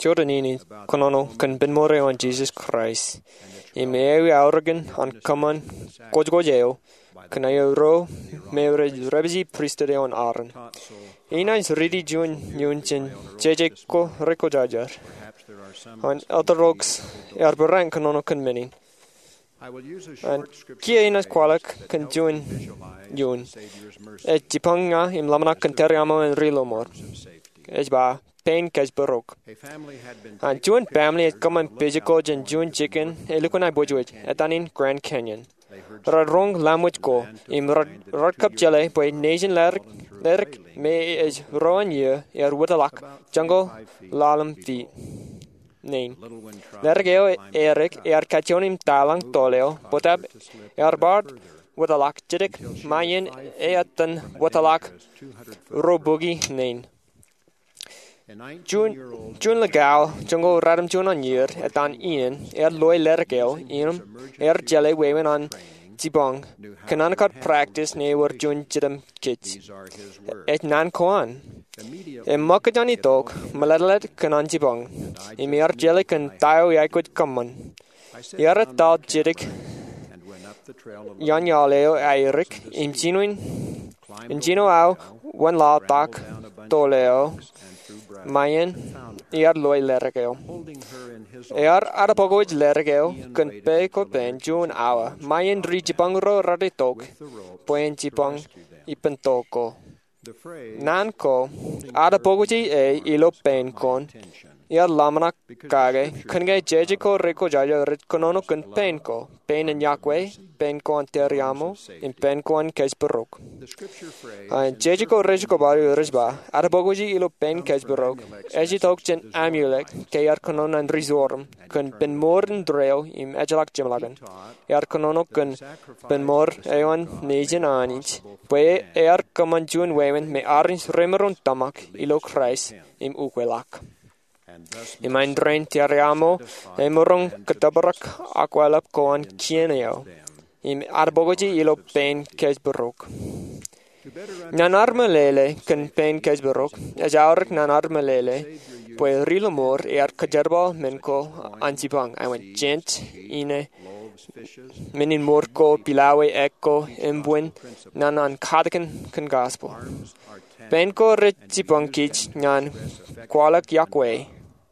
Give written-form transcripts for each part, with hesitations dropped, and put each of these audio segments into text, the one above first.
Jordanini konono kan ben more on Jesus Christ. I me aurigan on common godgojeo kan ro me rebzi priestade on Aaron. Ina is ready June Yunchen Jejeko Rekojajar. On other rocks arboran konono kan many. And kia inas qualak kan June Yun. Et jipanga im lamana kan teriamo en rilomor. Ejba pain kaj barok. And June family et common physical and June chicken elukunai bojuj etanin Grand Canyon. Rong language go im rod cup jale by nation lerk me is roan year witалак jungle lalam fi name. Lergeo Eric kationim talang toleo botab bard witалак jidik mayen eatan witалак robugi name. June legal jungle radam June on year etan ian loy lergeo inum jale wewen on Jibong, canonical practice near June Jidam kids. Et nan koan. E mokadani dog, malalet canon Jibong. Emir jellic and dio yakut common. Yarat dal jidik. Yanyaleo Eric, Ingino au, one law dak, doleo, Mayan, loy lergeo. Arapogoj lergeo, kun peko pen June hour. Mayan rijibangro raditog, poen jibang ipentoko. Nanko, Arapogoji ilo pen con. Lamanak kage, kunge jejiko reko jaja ritkonono kun penko. Pen en yakwe, penko anteriamo, in penko an kesberok. Jejiko rejiko baru risba, Arapogoji ilo pen kesberok. Ejitok jen amulek, ke konon an rizorum, kun ben moren dreo im ejalak jimlagan. Konono kun ben mor eon nejen anich. Bue koman jun wewen me arins remeron tamak ilo kreis im ukwelak. Imain drain tiariamo emorong ketabarak aqualap koan kieneo. Im arbogoji ilo pen kesberok. Nan armelele kan pen kesberok. Ajaurik nan armelele. Pues rilomor kajerba menko antipang. I went gent ine menin morko pilawe eko embuen nanan kadakan kan gospel. Penko rejipang kich nan kwalak yakwe.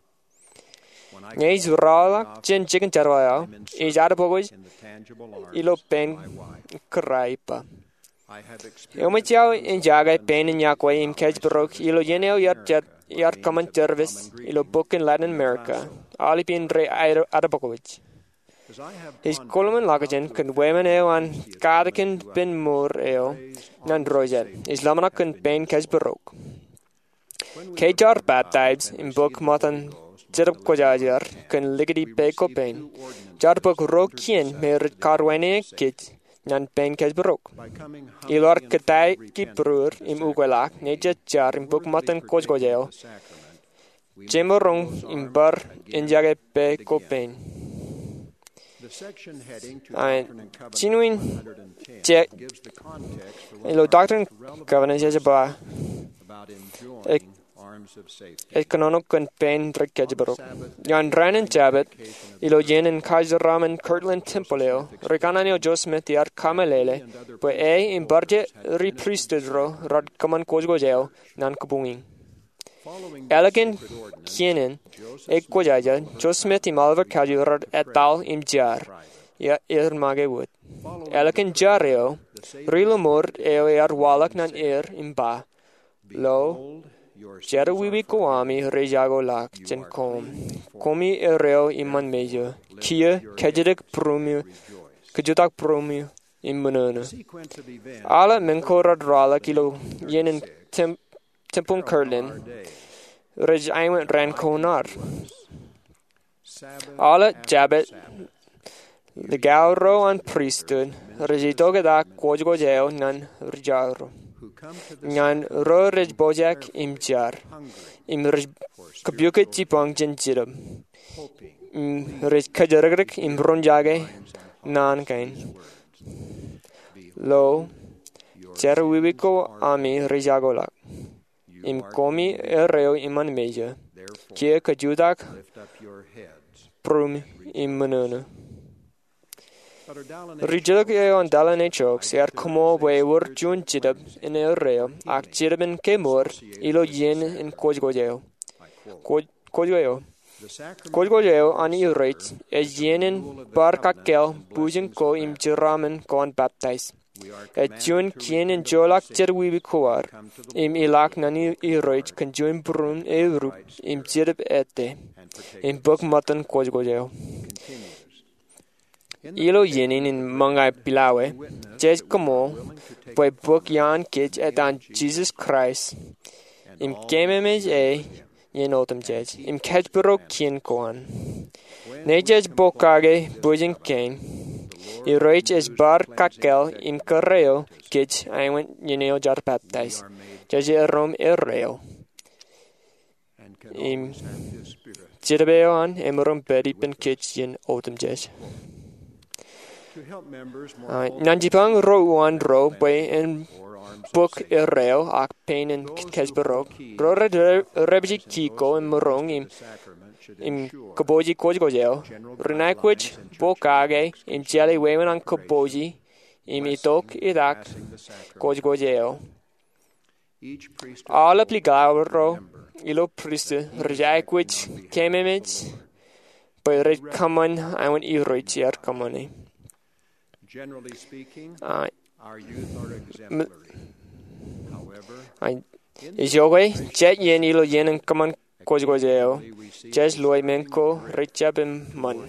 Ngay zuralak jen chicken jarwaya is adapogoj ilo pen kraipa. Yomichao in jaga pen in yakwe im kejbrok ilo yeneo yar common service ilo book in Latin America. Alipin re adapogoj. His Coleman Lagajan can women an Kadakin bin Moor eo nan rojet. Islamanak can pen kejbrok. Kejar baptized in book matan Jerab Kojajar can ligidi peko pen. Jarbok rokien merit carwene kit nan pen kesbrok. Ilor katai kiprur im ugelak neja jar im book matan kojgojeo. Jemorong im bar in jage peko pen. Genuine ilo doctrine covenant jaba. Economic kun pen rekejberok. Yan ranen jabet ilo yenen Kaiser Ramen Kirtland Templeo. Regananio Josmith yar kamelele. Pues in barje repriestedro rad kaman kojgojeo nan kabunging. Elegant kienen ekwajaja Josmith imalver kajurad etal im jar. Ya mage wood. Elegant jareo rilomor eo walak nan im ba. Lo Jera wibi koami rejago lak jen kom. Komi ereo iman meja. Kia kajidak promu. Kajutak promu immunana. Ala menkorad rala kilo yenen tempung Kirtland. Rej aiwent ran konar. Ala jabet. The gauro an priesthood. Rejidoga da kwojgojeo nan rijaro. Nyan ro rej bojak im jar. Im rej kabuket jipang jen jirab. Rej kajaragrik im ronjage nan kain. Lo jar wibiko ami rejagolak. Im komi ereo iman meja. kia kajudak prum immununa. Rijilak on dalan choks kumo we wur jun jidab in reo ak jidabin kemur ilo yen in kojgojeo. Kojgojeo an reit yenen bar kakel bujin ko im jiramen kon baptize. Jun kien in jolak jerwi bikuar im ilak nani reit kan jun brun rup im jidab ete im buk matan kojgojeo. Ilo yenin in mangai pilawe, jes como, boy book yan kij etan Jesus Christ. Im kememej yen otam jes, im kejbero kien koan. Ne jes bokage bujin kain. I reich es bar kakel im kareo kij aywen yeneo jar baptize. Jes rom reo. Im jirabeoan emerom beripen kij yen otam jes. Nanjipang ro boy in book reo ak pain in kesberok. Ro rebji kiko in morong im kaboji kojgojeo. Renakwich bokage im jelly wewen an kaboji im itok idak kojgojeo. All aplicaro ilo priste rejakwich kememich boy red common I want irich yer common. Generally speaking, our youth are exemplary. However, Jogwe, jet yen ilo yen kaman kojgojeo, jes loy menko richabim man.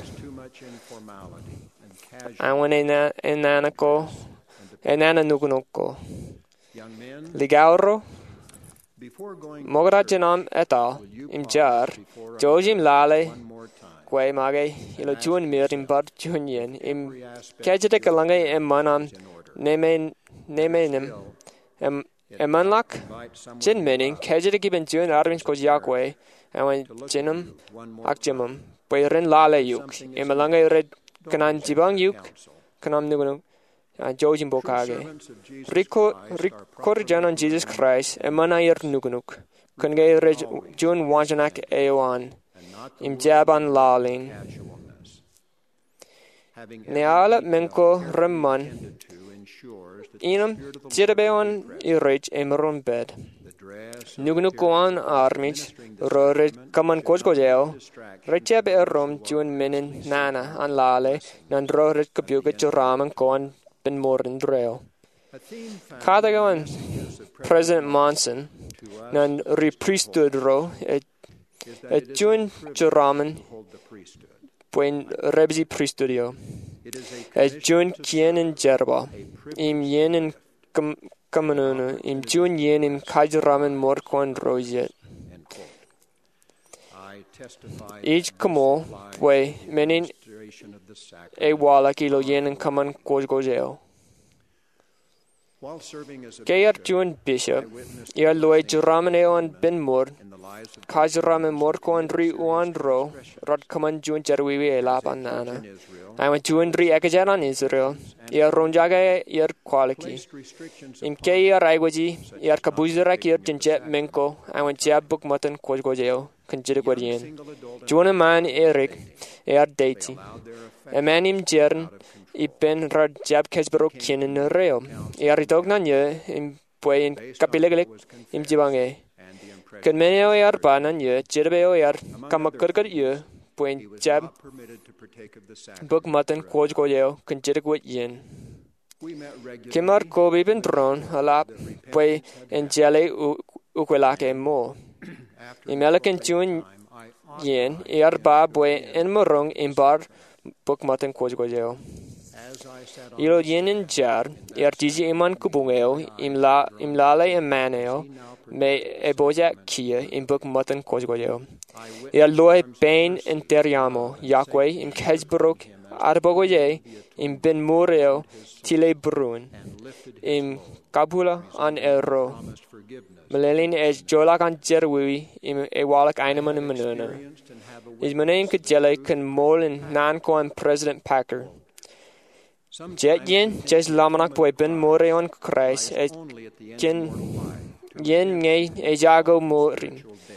I want enanako, enana nugunoko. Ligauro, mograjanam etal, im jar, jojim lale, Quay mage ilo chun mirim bar chunyen im kajete kalangai manam nemenim emanlak jin mening kajete giben jun arvin ko yakwe awan jinum akjimum bayren lale yuk emalanga red kanan jibang yuk kanam nugunung jojim bokage rikorjan Jesus Christ emanayir nugunuk kungay red jun wajanak ewan im jaban lalin. Neala menko remman. Inam jirabeon irich emeron bed. Nugunukuan armich rore kaman kojgojeo. Recheb erom jun minin nana an lale nan rore kabuga juraman koan ben morin dreo. Kadagawan President Monson nan repriestud ro Jun juraman buen rebsi pristudio. Jun kien in jerba. Im yen in kamanunu. Im jun yen im kajuraman morkwan rojet. Each kamo bue menin wala kilo yen in kaman kojgojeo. Kayar jun bishop. Ia loy juraman eon ben mor. Kajuraman morkwan ri uandro. Rod kaman jun jerwiwi elapan nana. I went to Indri Ekajan Israel, Yer Ronjaga, Yer Quality. In K. Raigwaji, Yer Kabuzarak, Yer Tinjet Menko, I went Jab Book Mutton, Kojgojeo, Conjigwadian. Juana man Eric, Yer Deity. A man in Jern, Ipen Rad Jab Kesbrook Kin in the rail. Yer Dognan in Pue in Capilegalic, in Jibange. Conmenio Yer Banan, Yer Jirbeo Yer Kamakurkat Yer. When Jab book mutton kojgojeo conjigwit yin. Kimar kobi ben drone a lap way and jelly ukwelake mo. Imelican tune yin ear bab way and morung in bar book mutton kojgojeo. Ilo yin in jar, digi iman kubungeo, imlale and maneo, may a boja kia in book mutton kojgojeo. Loy bain interiamo, Yahweh, im Kesbrok, Arbogoye, im Ben Mureo, Tile Brun, im Kabula an Ero. Melelin es Jolak an Jerwi, im Ewalak Eineman in Manuna. Is Manin Kajele can mol in Nanko and President Packer. Jet yen, Jes Lamanak boy Ben Mureo on Christ, as yen ngay a jago morin.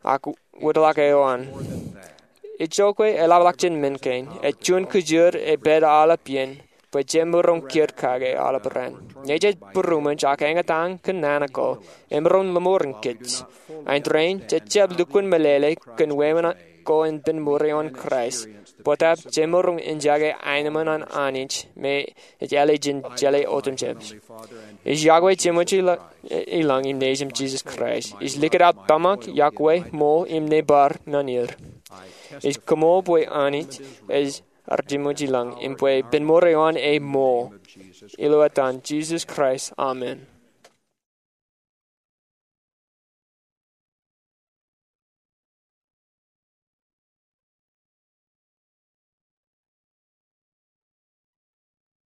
ac wydlach e oan. E jogwe e lawlach jen minkein, e jun kujur e bed ala bien, pwe jemurong kier kage ala bren. Neje berumen jak engetang kenanako, emron lamoren kits. Ein drain, jeb lukun melele, kun wemen go in bin morion kruis. Botab jemurong injage eineman an anich, me het jelle jin jelle otemjebs. Is Yahweh jemuchi ilang im nezem Jesus Christ. Is likerat tamak Yahweh mo im nebar nanir. Is komo boy anich, is arjimuji lang im boy bin morion e mo. Iluatan Jesus Christ. Amen.